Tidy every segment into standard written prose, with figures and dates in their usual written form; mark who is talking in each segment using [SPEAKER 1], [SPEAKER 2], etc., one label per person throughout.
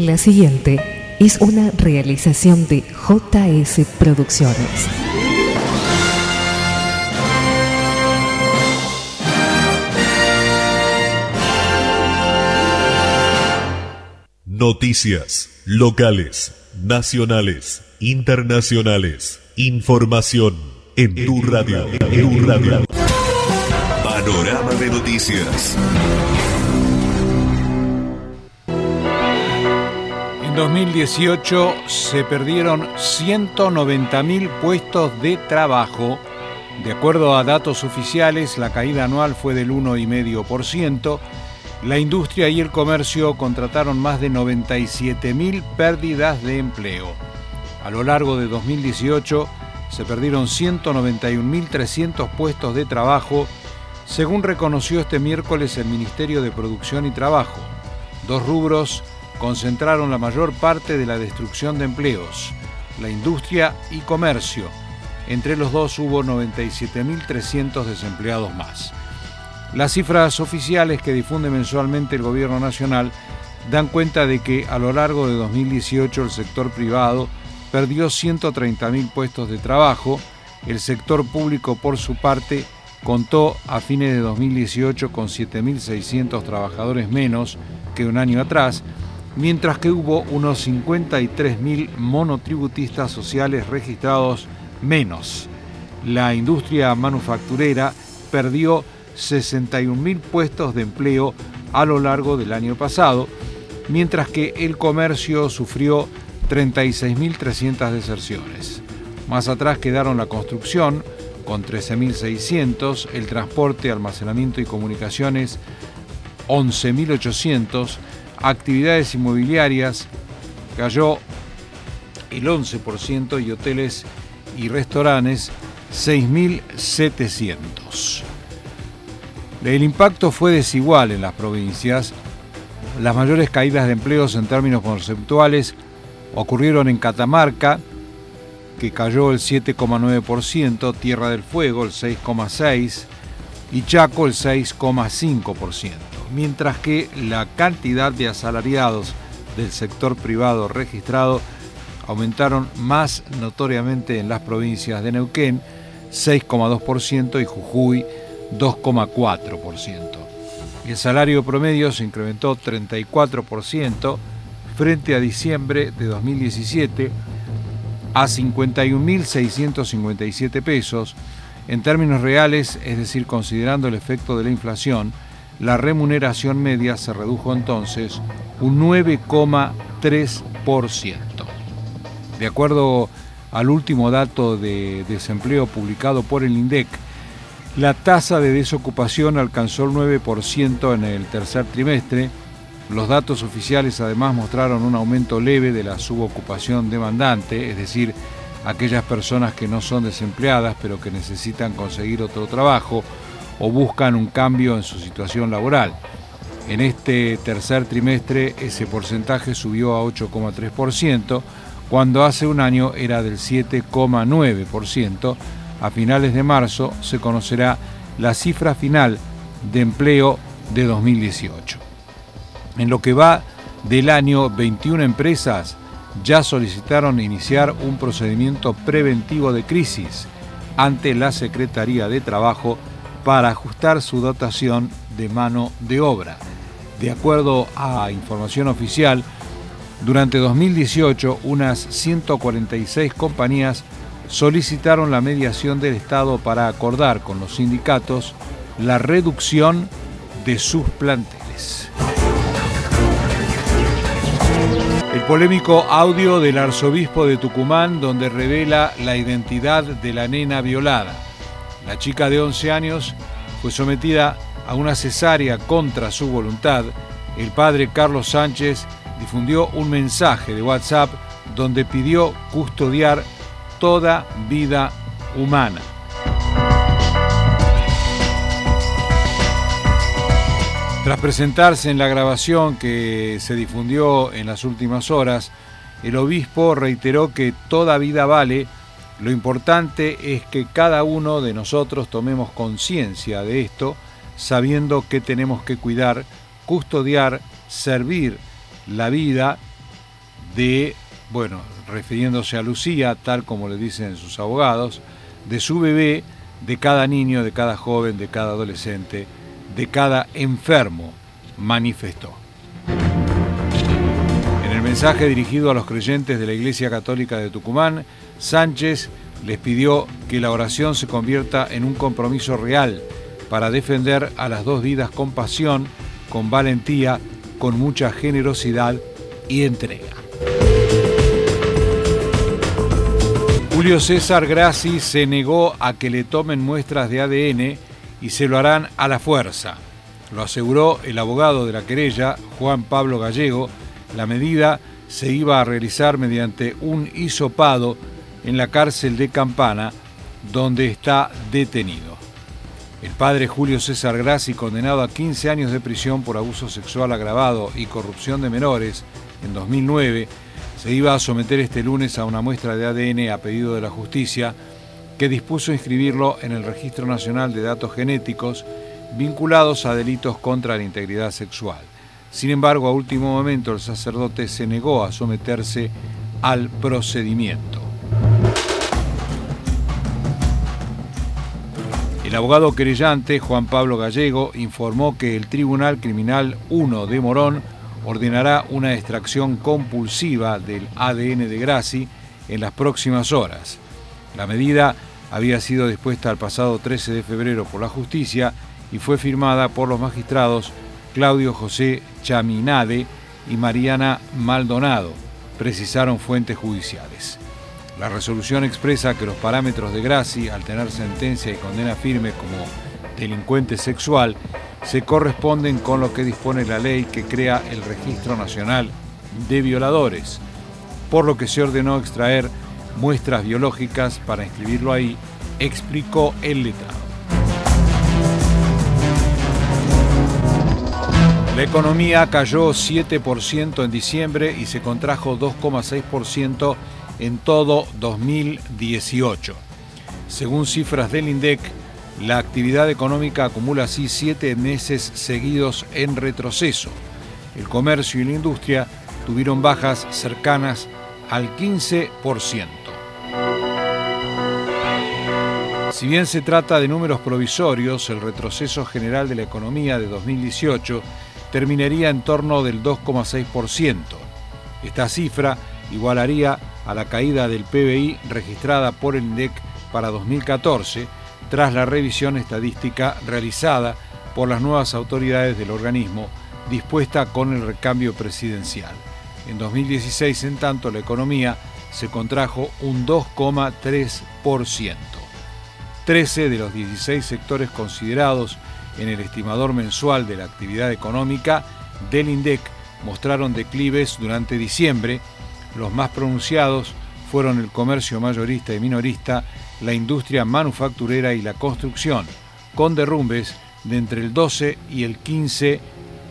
[SPEAKER 1] La siguiente es una realización de JS Producciones.
[SPEAKER 2] Noticias locales, nacionales, internacionales. Información en tu radio. Panorama de noticias.
[SPEAKER 3] En 2018 se perdieron 190.000 puestos de trabajo. De acuerdo a datos oficiales, la caída anual fue del 1,5%. La industria y el comercio contrataron más de 97.000 pérdidas de empleo. A lo largo de 2018 se perdieron 191.300 puestos de trabajo, según reconoció este miércoles el Ministerio de Producción y Trabajo. Dos rubros concentraron la mayor parte de la destrucción de empleos: la industria y comercio. Entre los dos hubo 97.300 desempleados más. Las cifras oficiales que difunde mensualmente el Gobierno Nacional dan cuenta de que a lo largo de 2018 el sector privado perdió 130.000 puestos de trabajo. El sector público, por su parte, contó a fines de 2018 con 7.600 trabajadores menos que un año atrás, mientras que hubo unos 53.000 monotributistas sociales registrados menos. La industria manufacturera perdió 61.000 puestos de empleo a lo largo del año pasado, mientras que el comercio sufrió 36.300 deserciones. Más atrás quedaron la construcción, con 13.600, el transporte, almacenamiento y comunicaciones, 11.800, actividades inmobiliarias, cayó el 11%, y hoteles y restaurantes, 6.700. El impacto fue desigual en las provincias. Las mayores caídas de empleos en términos conceptuales ocurrieron en Catamarca, que cayó el 7,9%, Tierra del Fuego el 6,6% y Chaco el 6,5%, mientras que la cantidad de asalariados del sector privado registrado aumentaron más notoriamente en las provincias de Neuquén, 6,2%, y Jujuy, 2,4%. El salario promedio se incrementó 34% frente a diciembre de 2017 a 51.657 pesos. En términos reales, es decir, considerando el efecto de la inflación, la remuneración media se redujo entonces un 9,3%. De acuerdo al último dato de desempleo publicado por el INDEC, la tasa de desocupación alcanzó el 9% en el tercer trimestre. Los datos oficiales además mostraron un aumento leve de la subocupación demandante, es decir, aquellas personas que no son desempleadas pero que necesitan conseguir otro trabajo o buscan un cambio en su situación laboral. En este tercer trimestre ese porcentaje subió a 8,3%, cuando hace un año era del 7,9%. A finales de marzo se conocerá la cifra final de empleo de 2018. En lo que va del año, 21 empresas ya solicitaron iniciar un procedimiento preventivo de crisis ante la Secretaría de Trabajo para ajustar su dotación de mano de obra. De acuerdo a información oficial, durante 2018 unas 146 compañías solicitaron la mediación del Estado para acordar con los sindicatos la reducción de sus planteles. El polémico audio del arzobispo de Tucumán, donde revela la identidad de la nena violada. La chica de 11 años fue sometida a una cesárea contra su voluntad. El padre Carlos Sánchez difundió un mensaje de WhatsApp donde pidió custodiar toda vida humana. Tras presentarse en la grabación que se difundió en las últimas horas, el obispo reiteró que toda vida vale. Lo importante es que cada uno de nosotros tomemos conciencia de esto, sabiendo que tenemos que cuidar, custodiar, servir la vida de, refiriéndose a Lucía, tal como le dicen sus abogados, de su bebé, de cada niño, de cada joven, de cada adolescente, de cada enfermo, manifestó. En el mensaje dirigido a los creyentes de la Iglesia Católica de Tucumán, Sánchez les pidió que la oración se convierta en un compromiso real para defender a las dos vidas con pasión, con valentía, con mucha generosidad y entrega. Julio César Grassi se negó a que le tomen muestras de ADN y se lo harán a la fuerza. Lo aseguró el abogado de la querella, Juan Pablo Gallego. La medida se iba a realizar mediante un hisopado en la cárcel de Campana, donde está detenido. El padre Julio César Grassi, condenado a 15 años de prisión por abuso sexual agravado y corrupción de menores en 2009, se iba a someter este lunes a una muestra de ADN a pedido de la justicia, que dispuso inscribirlo en el Registro Nacional de Datos Genéticos vinculados a delitos contra la integridad sexual. Sin embargo, a último momento el sacerdote se negó a someterse al procedimiento. El abogado querellante, Juan Pablo Gallego, informó que el Tribunal Criminal 1 de Morón ordenará una extracción compulsiva del ADN de Grassi en las próximas horas. La medida había sido dispuesta el pasado 13 de febrero por la justicia y fue firmada por los magistrados Claudio José Chaminade y Mariana Maldonado, precisaron fuentes judiciales. La resolución expresa que los parámetros de Grassi, al tener sentencia y condena firme como delincuente sexual, se corresponden con lo que dispone la ley que crea el Registro Nacional de Violadores, por lo que se ordenó extraer muestras biológicas para inscribirlo ahí, explicó el letrado. La economía cayó 7% en diciembre y se contrajo 2,6% en todo 2018. Según cifras del INDEC, la actividad económica acumula así 7 meses seguidos en retroceso. El comercio y la industria tuvieron bajas cercanas al 15%. Si bien se trata de números provisorios, el retroceso general de la economía de 2018 terminaría en torno del 2,6%. Esta cifra igualaría a la caída del PBI registrada por el INDEC para 2014, tras la revisión estadística realizada por las nuevas autoridades del organismo, dispuesta con el recambio presidencial. En 2016, en tanto, la economía se contrajo un 2,3%. 13 de los 16 sectores considerados en el estimador mensual de la actividad económica del INDEC mostraron declives durante diciembre. Los más pronunciados fueron el comercio mayorista y minorista, la industria manufacturera y la construcción, con derrumbes de entre el 12 y el 15%.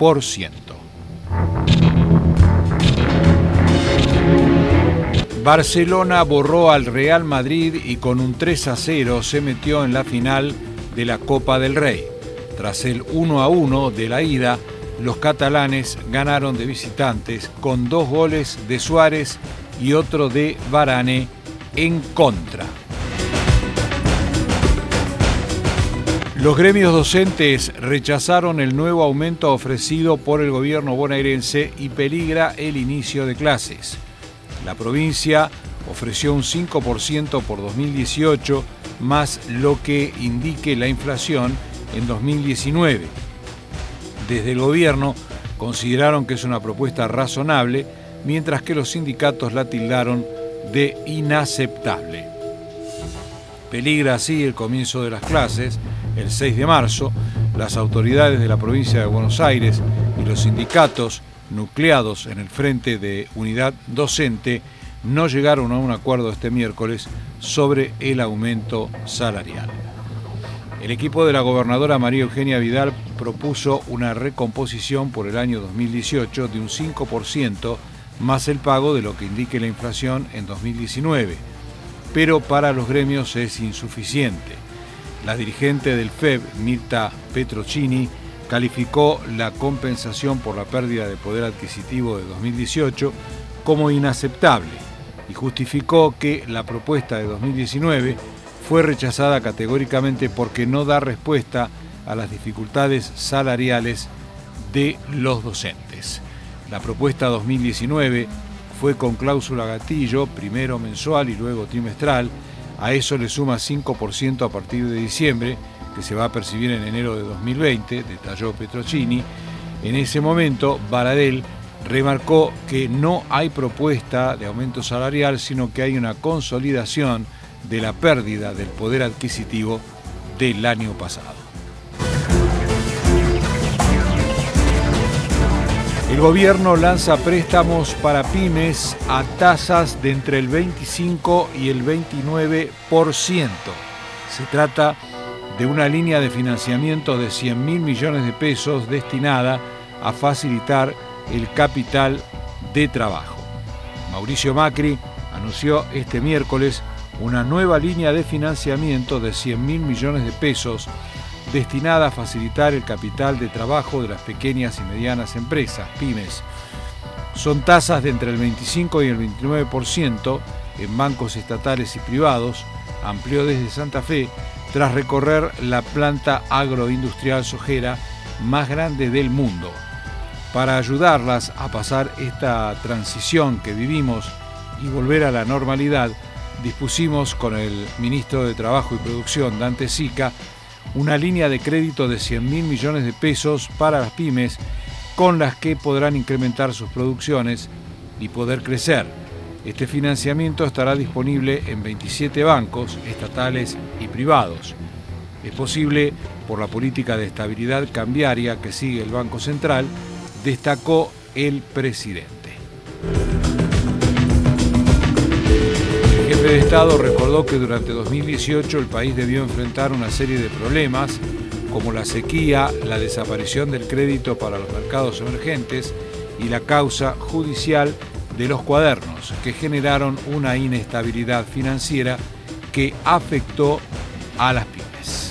[SPEAKER 3] Barcelona borró al Real Madrid y con un 3-0 se metió en la final de la Copa del Rey. Tras el 1-1 de la ida, los catalanes ganaron de visitantes con 2 goles de Suárez y otro de Varane en contra. Los gremios docentes rechazaron el nuevo aumento ofrecido por el gobierno bonaerense y peligra el inicio de clases. La provincia ofreció un 5% por 2018, más lo que indique la inflación en 2019. Desde el gobierno consideraron que es una propuesta razonable, mientras que los sindicatos la tildaron de inaceptable. Peligra así el comienzo de las clases. El 6 de marzo, las autoridades de la provincia de Buenos Aires y los sindicatos nucleados en el Frente de Unidad Docente no llegaron a un acuerdo este miércoles sobre el aumento salarial. El equipo de la gobernadora María Eugenia Vidal propuso una recomposición por el año 2018 de un 5% más el pago de lo que indique la inflación en 2019, pero para los gremios es insuficiente. La dirigente del FEB, Mirta Petrocini, calificó la compensación por la pérdida de poder adquisitivo de 2018 como inaceptable y justificó que la propuesta de 2019 fue rechazada categóricamente porque no da respuesta a las dificultades salariales de los docentes. La propuesta 2019 fue con cláusula gatillo, primero mensual y luego trimestral. A eso le suma 5% a partir de diciembre, que se va a percibir en enero de 2020, detalló Petrocini. En ese momento, Baradel remarcó que no hay propuesta de aumento salarial, sino que hay una consolidación de la pérdida del poder adquisitivo del año pasado. El gobierno lanza préstamos para pymes a tasas de entre el 25 y el 29%. Se trata de una línea de financiamiento de 100.000 millones de pesos destinada a facilitar el capital de trabajo. Mauricio Macri anunció este miércoles una nueva línea de financiamiento de 100.000 millones de pesos destinada a facilitar el capital de trabajo de las pequeñas y medianas empresas, pymes. Son tasas de entre el 25 y el 29% en bancos estatales y privados, amplió desde Santa Fe, tras recorrer la planta agroindustrial sojera más grande del mundo. Para ayudarlas a pasar esta transición que vivimos y volver a la normalidad, dispusimos con el ministro de Trabajo y Producción, Dante Sica, una línea de crédito de 100.000 millones de pesos para las pymes con las que podrán incrementar sus producciones y poder crecer. Este financiamiento estará disponible en 27 bancos estatales y privados. Es posible por la política de estabilidad cambiaria que sigue el Banco Central, destacó el presidente. El jefe de Estado recordó que durante 2018 el país debió enfrentar una serie de problemas como la sequía, la desaparición del crédito para los mercados emergentes y la causa judicial de los cuadernos, que generaron una inestabilidad financiera que afectó a las pymes.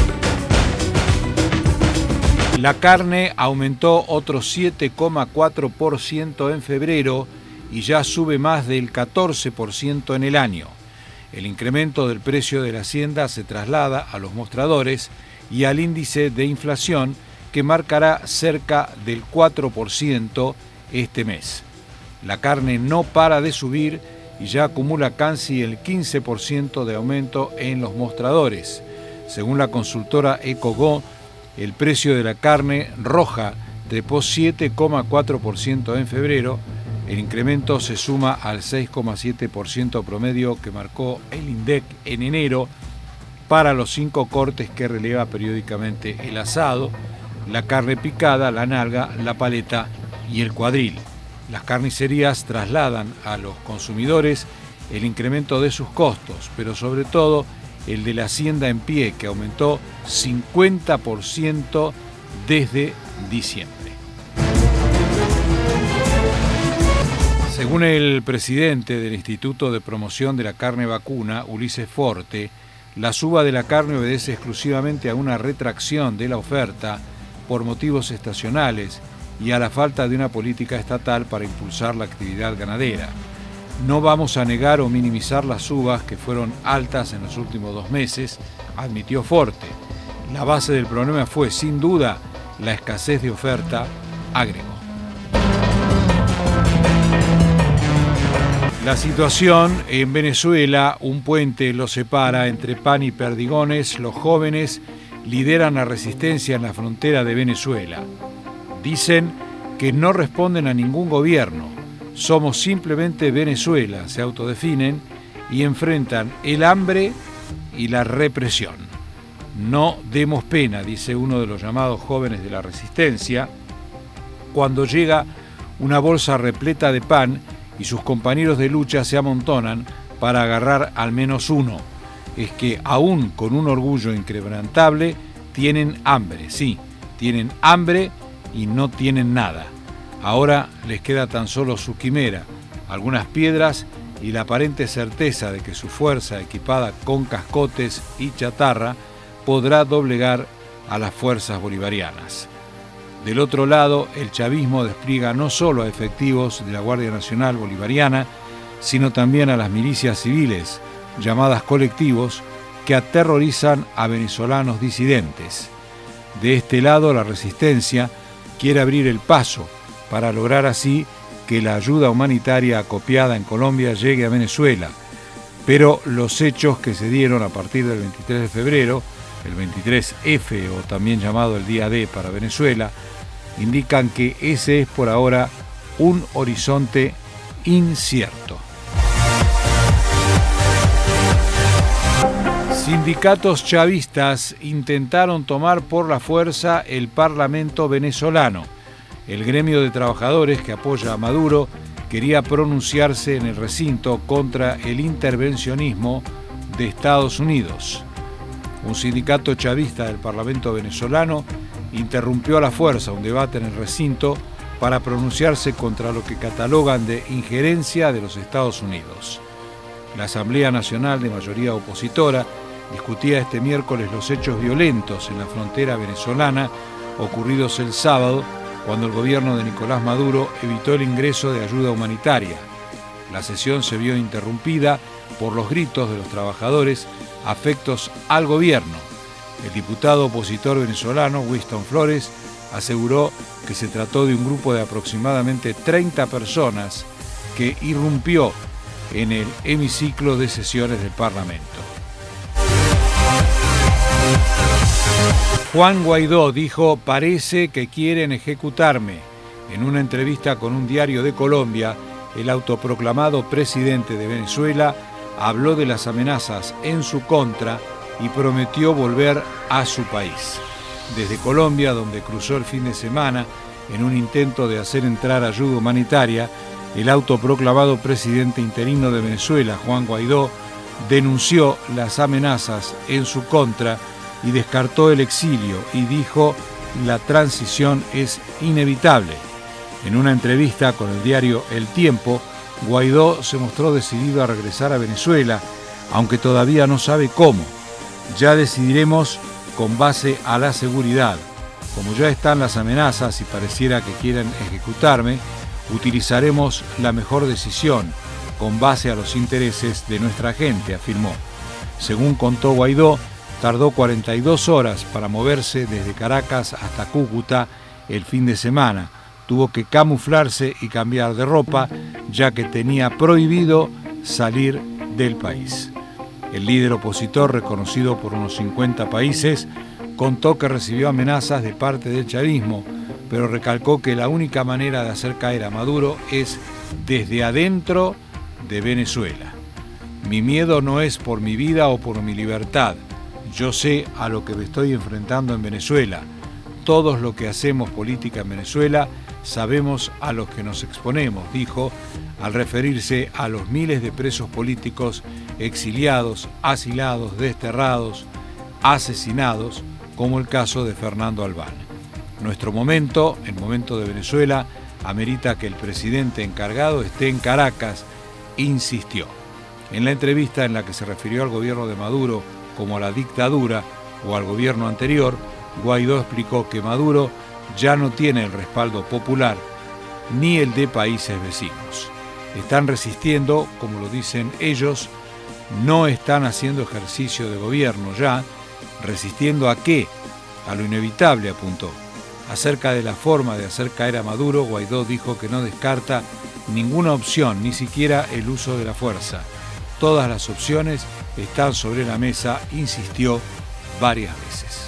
[SPEAKER 3] La carne aumentó otro 7,4% en febrero y ya sube más del 14% en el año. El incremento del precio de la hacienda se traslada a los mostradores y al índice de inflación, que marcará cerca del 4% este mes. La carne no para de subir y ya acumula casi el 15% de aumento en los mostradores. Según la consultora Ecogo, el precio de la carne roja trepó 7,4% en febrero. El incremento se suma al 6,7% promedio que marcó el INDEC en enero para los 5 cortes que releva periódicamente el asado, la carne picada, la nalga, la paleta y el cuadril. Las carnicerías trasladan a los consumidores el incremento de sus costos, pero sobre todo el de la hacienda en pie, que aumentó 50% desde diciembre. Según el presidente del Instituto de Promoción de la Carne Vacuna, Ulises Forte, la suba de la carne obedece exclusivamente a una retracción de la oferta por motivos estacionales y a la falta de una política estatal para impulsar la actividad ganadera. No vamos a negar o minimizar las subas que fueron altas en los últimos 2 meses, admitió Forte. La base del problema fue, sin duda, la escasez de oferta, agregó. La situación en Venezuela, un puente los separa entre pan y perdigones. Los jóvenes lideran la resistencia en la frontera de Venezuela. Dicen que no responden a ningún gobierno. Somos simplemente Venezuela, se autodefinen y enfrentan el hambre y la represión. No demos pena, dice uno de los llamados jóvenes de la resistencia, cuando llega una bolsa repleta de pan y sus compañeros de lucha se amontonan para agarrar al menos uno. Es que aún con un orgullo inquebrantable tienen hambre, sí, tienen hambre y no tienen nada. Ahora les queda tan solo su quimera, algunas piedras y la aparente certeza de que su fuerza, equipada con cascotes y chatarra, podrá doblegar a las fuerzas bolivarianas. Del otro lado, el chavismo despliega no solo a efectivos de la Guardia Nacional Bolivariana, sino también a las milicias civiles, llamadas colectivos, que aterrorizan a venezolanos disidentes. De este lado, la resistencia quiere abrir el paso para lograr así que la ayuda humanitaria acopiada en Colombia llegue a Venezuela. Pero los hechos que se dieron a partir del 23 de febrero, el 23F o también llamado el Día D para Venezuela, indican que ese es por ahora un horizonte incierto. Sindicatos chavistas intentaron tomar por la fuerza el Parlamento venezolano. El gremio de trabajadores que apoya a Maduro quería pronunciarse en el recinto contra el intervencionismo de Estados Unidos. Un sindicato chavista del Parlamento venezolano interrumpió a la fuerza un debate en el recinto para pronunciarse contra lo que catalogan de injerencia de los Estados Unidos. La Asamblea Nacional de mayoría opositora discutía este miércoles los hechos violentos en la frontera venezolana ocurridos el sábado, cuando el gobierno de Nicolás Maduro evitó el ingreso de ayuda humanitaria. La sesión se vio interrumpida por los gritos de los trabajadores afectos al gobierno. El diputado opositor venezolano Winston Flores aseguró que se trató de un grupo de aproximadamente 30 personas que irrumpió en el hemiciclo de sesiones del Parlamento. Juan Guaidó dijo: "Parece que quieren ejecutarme". En una entrevista con un diario de Colombia, el autoproclamado presidente de Venezuela habló de las amenazas en su contra y prometió volver a su país. Desde Colombia, donde cruzó el fin de semana en un intento de hacer entrar ayuda humanitaria, el autoproclamado presidente interino de Venezuela, Juan Guaidó, denunció las amenazas en su contra y descartó el exilio y dijo: "La transición es inevitable". En una entrevista con el diario El Tiempo, Guaidó se mostró decidido a regresar a Venezuela, aunque todavía no sabe cómo. "Ya decidiremos con base a la seguridad. Como ya están las amenazas y pareciera que quieren ejecutarme, utilizaremos la mejor decisión con base a los intereses de nuestra gente", afirmó. Según contó Guaidó, tardó 42 horas para moverse desde Caracas hasta Cúcuta el fin de semana. Tuvo que camuflarse y cambiar de ropa, ya que tenía prohibido salir del país. El líder opositor, reconocido por unos 50 países, contó que recibió amenazas de parte del chavismo, pero recalcó que la única manera de hacer caer a Maduro es desde adentro de Venezuela. "Mi miedo no es por mi vida o por mi libertad. Yo sé a lo que me estoy enfrentando en Venezuela. Todos los que hacemos política en Venezuela sabemos a los que nos exponemos", dijo, al referirse a los miles de presos políticos exiliados, asilados, desterrados, asesinados, como el caso de Fernando Albán. "Nuestro momento, el momento de Venezuela, amerita que el presidente encargado esté en Caracas", insistió. En la entrevista en la que se refirió al gobierno de Maduro como a la dictadura o al gobierno anterior, Guaidó explicó que Maduro ya no tiene el respaldo popular ni el de países vecinos. "Están resistiendo, como lo dicen ellos, no están haciendo ejercicio de gobierno ya. ¿Resistiendo a qué? A lo inevitable", apuntó. Acerca de la forma de hacer caer a Maduro, Guaidó dijo que no descarta ninguna opción, ni siquiera el uso de la fuerza. "Todas las opciones están sobre la mesa", insistió varias veces.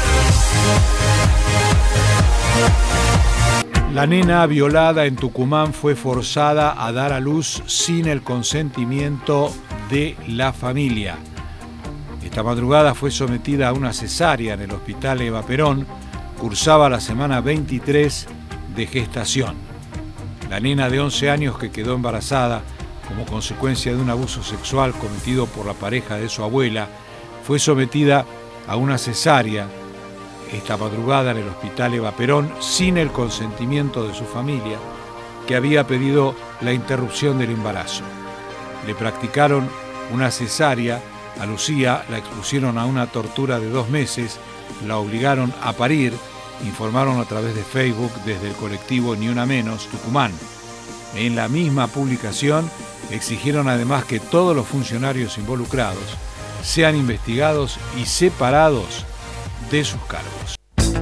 [SPEAKER 3] La nena violada en Tucumán fue forzada a dar a luz sin el consentimiento de la familia. Esta madrugada fue sometida a una cesárea en el hospital Eva Perón. Cursaba la semana 23 de gestación. La nena de 11 años, que quedó embarazada como consecuencia de un abuso sexual cometido por la pareja de su abuela, fue sometida a una cesárea esta madrugada en el hospital Eva Perón sin el consentimiento de su familia, que había pedido la interrupción del embarazo. Le practicaron una cesárea a Lucía, la expusieron a una tortura de 2 meses, la obligaron a parir informaron a través de Facebook desde el colectivo Ni Una Menos, Tucumán. En la misma publicación exigieron además que todos los funcionarios involucrados sean investigados y separados de sus cargos.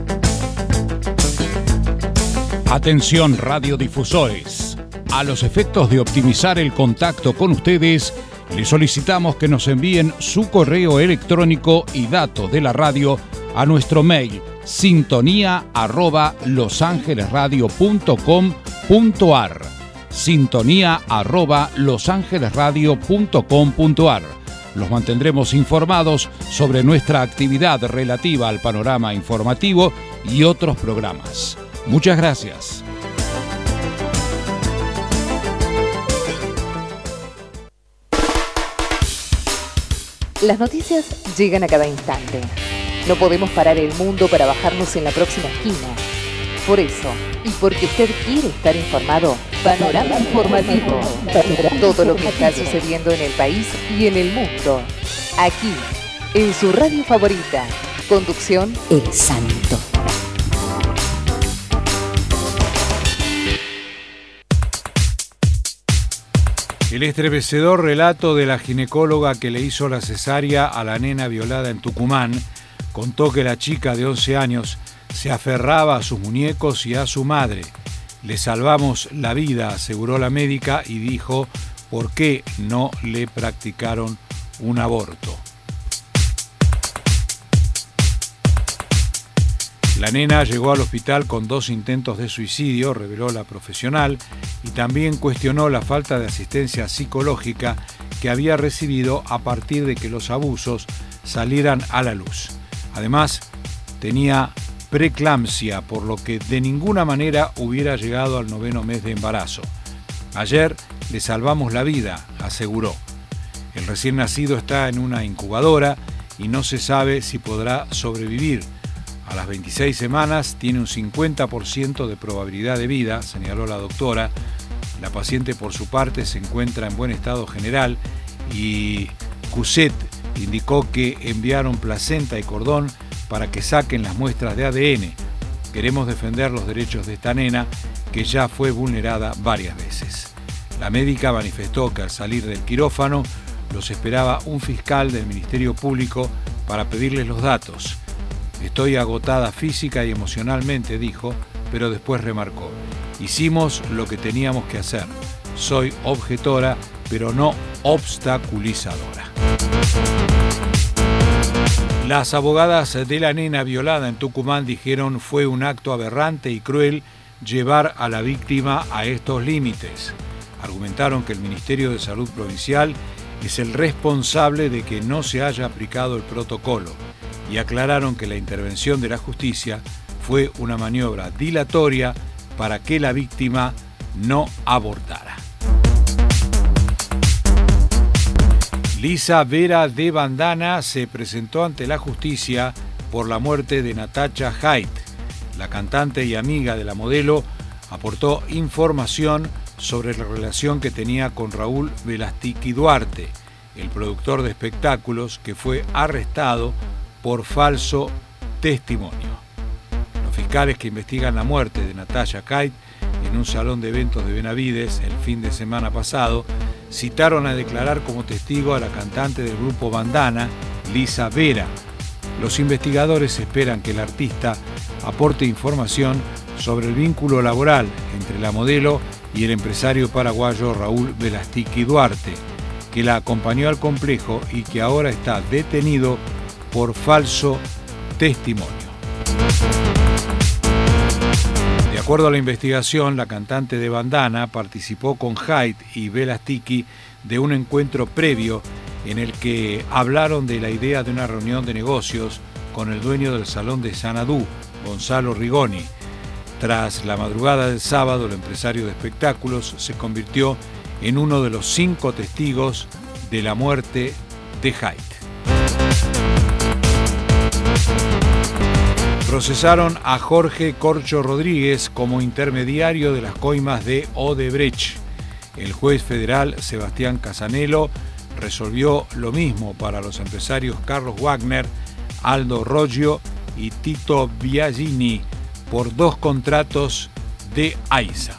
[SPEAKER 3] Atención radiodifusores. A los efectos de optimizar el contacto con ustedes, les solicitamos que nos envíen su correo electrónico y datos de la radio a nuestro mail sintonía@losangelesradio.com.ar sintonía@losangelesradio.com.ar. Los mantendremos informados sobre nuestra actividad relativa al panorama informativo y otros programas. Muchas gracias.
[SPEAKER 1] Las noticias llegan a cada instante. No podemos parar el mundo para bajarnos en la próxima esquina. Por eso, y porque usted quiere estar informado, Panorama Informativo. Todo lo que está sucediendo en el país y en el mundo. Aquí, en su radio favorita. Conducción, El Santo.
[SPEAKER 3] El estremecedor relato de la ginecóloga que le hizo la cesárea a la nena violada en Tucumán contó que la chica de 11 años se aferraba a sus muñecos y a su madre. Le salvamos la vida, aseguró la médica, y dijo por qué no le practicaron un aborto. La nena llegó al hospital con 2 intentos de suicidio, reveló la profesional, y también cuestionó la falta de asistencia psicológica que había recibido a partir de que los abusos salieran a la luz. Además, tenía preeclampsia, por lo que de ninguna manera hubiera llegado al 9º mes de embarazo. Ayer le salvamos la vida, aseguró. El recién nacido está en una incubadora y no se sabe si podrá sobrevivir. A las 26 semanas tiene un 50% de probabilidad de vida, señaló la doctora. La paciente, por su parte, se encuentra en buen estado general y CUSET indicó que enviaron placenta y cordón para que saquen las muestras de ADN. Queremos defender los derechos de esta nena, que ya fue vulnerada varias veces. La médica manifestó que al salir del quirófano los esperaba un fiscal del Ministerio Público para pedirles los datos. Estoy agotada física y emocionalmente, dijo, pero después remarcó: hicimos lo que teníamos que hacer. Soy objetora, pero no obstaculizadora. Las abogadas de la nena violada en Tucumán dijeron fue un acto aberrante y cruel llevar a la víctima a estos límites. Argumentaron que el Ministerio de Salud Provincial es el responsable de que no se haya aplicado el protocolo, y aclararon que la intervención de la justicia fue una maniobra dilatoria para que la víctima no abortara. Lisa Vera de Bandana se presentó ante la justicia por la muerte de Natacha Haidt. La cantante y amiga de la modelo aportó información sobre la relación que tenía con Raúl Velastiki Duarte, el productor de espectáculos que fue arrestado por falso testimonio. Los fiscales que investigan la muerte de Natacha Haidt en un salón de eventos de Benavides el fin de semana pasado citaron a declarar como testigo a la cantante del grupo Bandana, Lisa Vera. Los investigadores esperan que el artista aporte información sobre el vínculo laboral entre la modelo y el empresario paraguayo Raúl Velastiki Duarte, que la acompañó al complejo y que ahora está detenido por falso testimonio. De acuerdo a la investigación, la cantante de Bandana participó con Haidt y Velastiki de un encuentro previo en el que hablaron de la idea de una reunión de negocios con el dueño del Salón de Xanadu, Gonzalo Rigoni. Tras la madrugada del sábado, el empresario de espectáculos se convirtió en uno de los 5 testigos de la muerte de Haidt. Procesaron a Jorge Corcho Rodríguez como intermediario de las coimas de Odebrecht. El juez federal Sebastián Casanelo resolvió lo mismo para los empresarios Carlos Wagner, Aldo Roggio y Tito Biagini, por 2 contratos de AISA.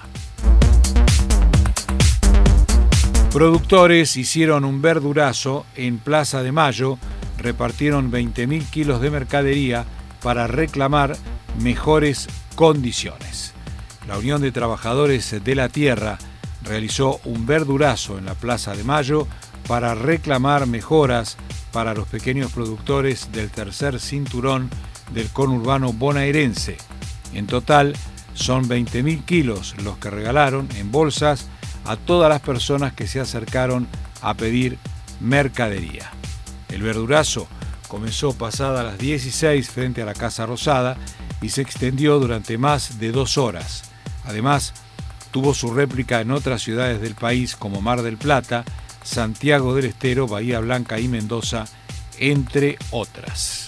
[SPEAKER 3] Productores hicieron un verdurazo en Plaza de Mayo, repartieron 20.000 kilos de mercadería para reclamar mejores condiciones. La Unión de Trabajadores de la Tierra realizó un verdurazo en la Plaza de Mayo para reclamar mejoras para los pequeños productores del tercer cinturón del conurbano bonaerense. En total, son 20.000 kilos los que regalaron en bolsas a todas las personas que se acercaron a pedir mercadería. El verdurazo comenzó pasada las 16 frente a la Casa Rosada y se extendió durante más de 2 horas. Además, tuvo su réplica en otras ciudades del país como Mar del Plata, Santiago del Estero, Bahía Blanca y Mendoza, entre otras.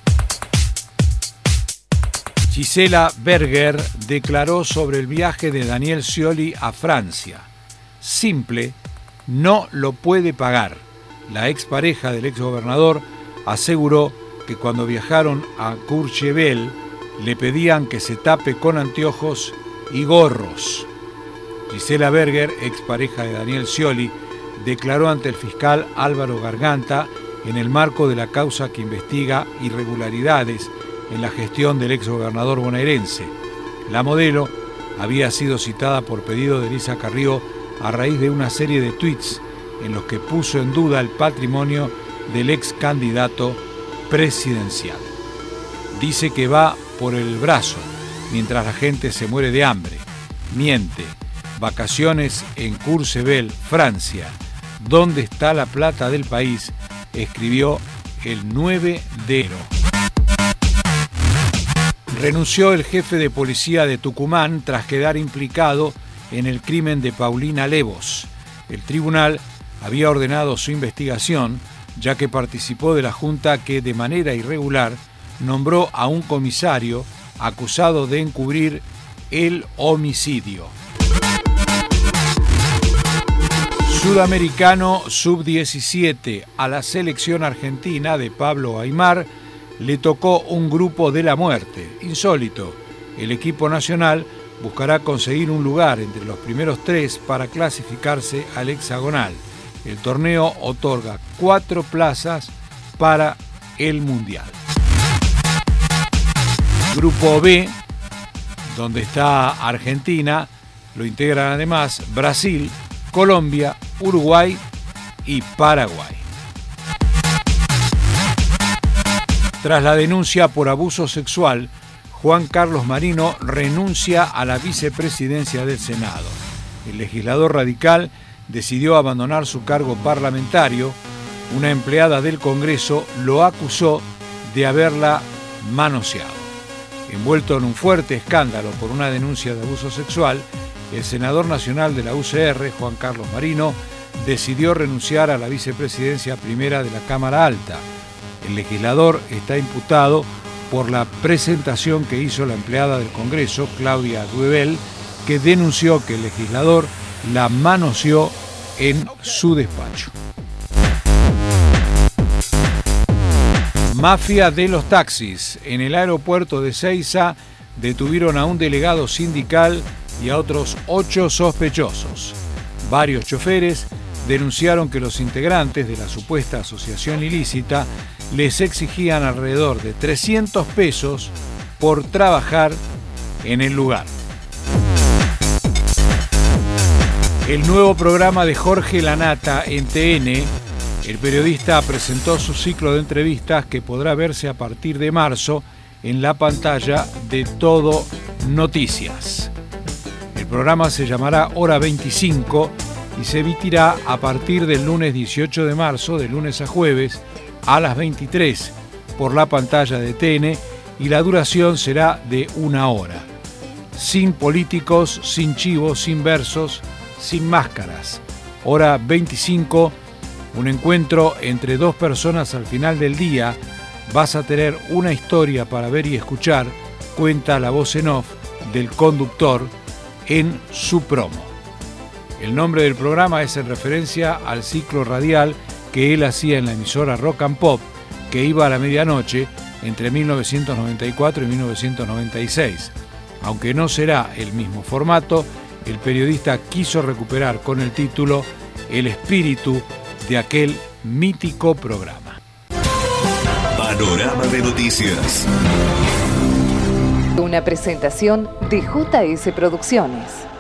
[SPEAKER 3] Gisela Berger declaró sobre el viaje de Daniel Scioli a Francia. Simple, no lo puede pagar. La expareja del exgobernador aseguró que cuando viajaron a Courchevel le pedían que se tape con anteojos y gorros. Gisela Berger, expareja de Daniel Scioli, declaró ante el fiscal Álvaro Garganta en el marco de la causa que investiga irregularidades en la gestión del exgobernador bonaerense. La modelo había sido citada por pedido de Elisa Carrió a raíz de una serie de tweets en los que puso en duda el patrimonio del ex candidato presidencial. Dice que va por el brazo mientras la gente se muere de hambre. Miente. Vacaciones en Courchevel, Francia. ¿Dónde está la plata del país?, escribió el 9 de enero. Renunció el jefe de policía de Tucumán tras quedar implicado en el crimen de Paulina Levos. El tribunal había ordenado su investigación, ya que participó de la junta que de manera irregular nombró a un comisario acusado de encubrir el homicidio. Sudamericano Sub-17. A la selección argentina de Pablo Aimar le tocó un grupo de la muerte. Insólito. El equipo nacional buscará conseguir un lugar entre los primeros 3 para clasificarse al hexagonal. El torneo otorga 4 plazas para el Mundial. Grupo B, donde está Argentina, lo integran además Brasil, Colombia, Uruguay y Paraguay. Tras la denuncia por abuso sexual, Juan Carlos Marino renuncia a la vicepresidencia del Senado. El legislador radical decidió abandonar su cargo parlamentario. Una empleada del Congreso lo acusó de haberla manoseado. Envuelto en un fuerte escándalo por una denuncia de abuso sexual, el senador nacional de la UCR, Juan Carlos Marino, decidió renunciar a la vicepresidencia primera de la Cámara Alta. El legislador está imputado por la presentación que hizo la empleada del Congreso, Claudia Duebel, que denunció que el legislador la manoseó en su despacho. Mafia de los taxis. En el aeropuerto de Seiza detuvieron a un delegado sindical y a otros 8 sospechosos. Varios choferes denunciaron que los integrantes de la supuesta asociación ilícita les exigían alrededor de 300 pesos por trabajar en el lugar. El nuevo programa de Jorge Lanata en TN, el periodista presentó su ciclo de entrevistas que podrá verse a partir de marzo en la pantalla de Todo Noticias. El programa se llamará Hora 25 y se emitirá a partir del lunes 18 de marzo, de lunes a jueves, a las 23 por la pantalla de TN, y la duración será de 1 hora. Sin políticos, sin chivos, sin versos, sin máscaras. Hora 25, un encuentro entre 2 personas al final del día. Vas a tener una historia para ver y escuchar, cuenta la voz en off del conductor en su promo. El nombre del programa es en referencia al ciclo radial que él hacía en la emisora Rock and Pop, que iba a la medianoche entre 1994 y 1996. Aunque no será el mismo formato, el periodista quiso recuperar con el título el espíritu de aquel mítico programa.
[SPEAKER 2] Panorama de Noticias.
[SPEAKER 1] Una presentación de JS Producciones.